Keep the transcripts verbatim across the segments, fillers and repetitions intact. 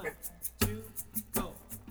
two, go.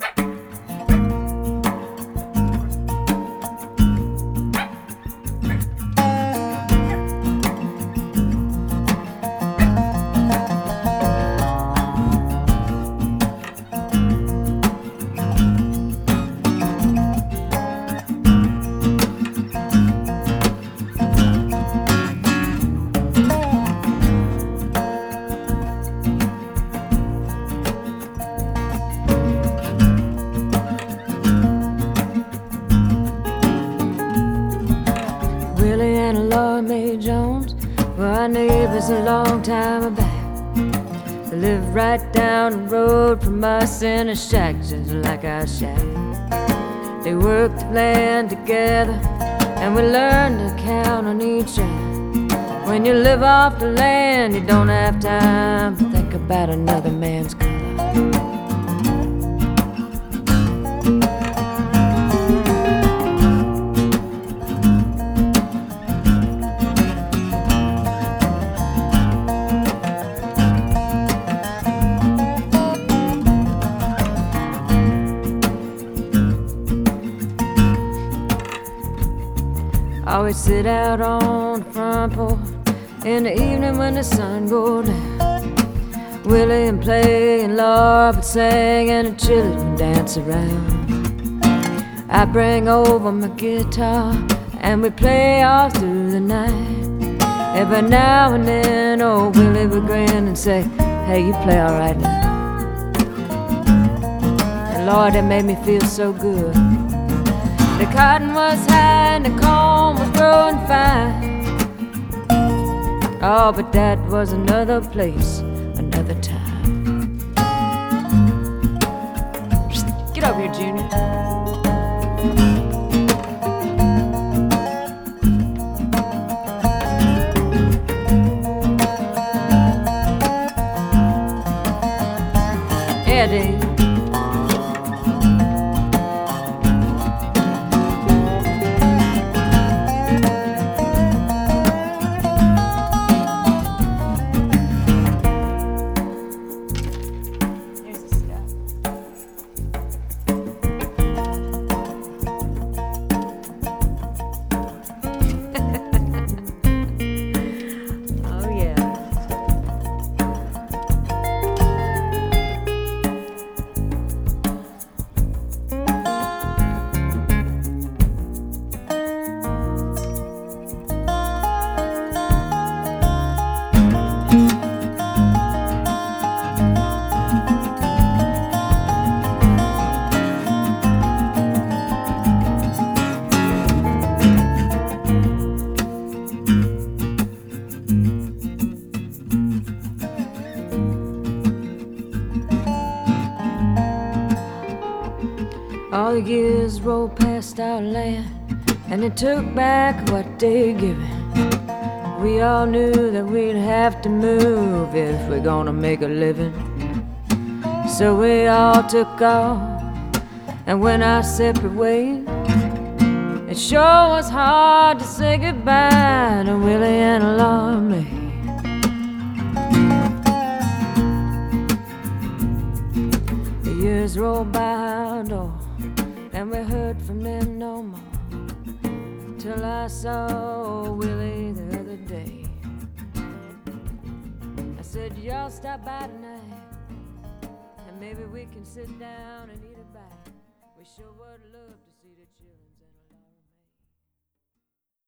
Willie and Laura Mae Jones were our neighbors a long time back. They lived right down the road from us in a shack just like our shack. They worked the land together and we learned to count on each other. When you live off the land, you don't have time to think about another man's color. Always sit out on the front porch in the evening when the sun goes down. Willie and play and Laura would sing and the children would dance around. I bring over my guitar and we play all through the night. Every now and then old Willie would grin and say, "Hey, you play all right now." And Lord, it made me feel so good. The cotton was high and the corn was growing fine. Oh, but that was another place, another time. Get over here, Junior. Yeah, Dave. All the years rolled past our land, and they took back what they'd given. We all knew that we'd have to move if we're gonna make a living. So we all took off and went our separate ways. It sure was hard to say goodbye to Willie and Laura Mae. The years rolled by our door, and we heard from them no more, till I saw Willie the other day. I said, "Y'all stop by tonight, and maybe we can sit down and eat a bite. We sure would love to see the children."